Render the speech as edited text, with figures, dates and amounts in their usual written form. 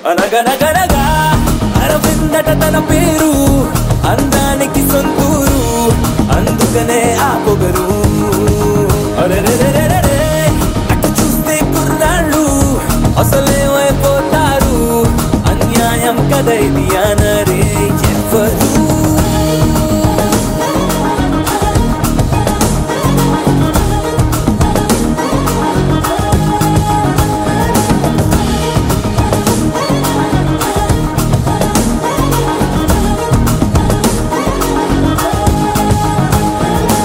అనగనగనగా అరవిందట తన పేరు, అందానికి సొంతూరు, అందుకనే ఆ పొగరు. అరెరెరెరెరెరే అటు చూస్తే కుర్రాళ్ళు అసలేమైపోతారు, అన్యాయం కదైది.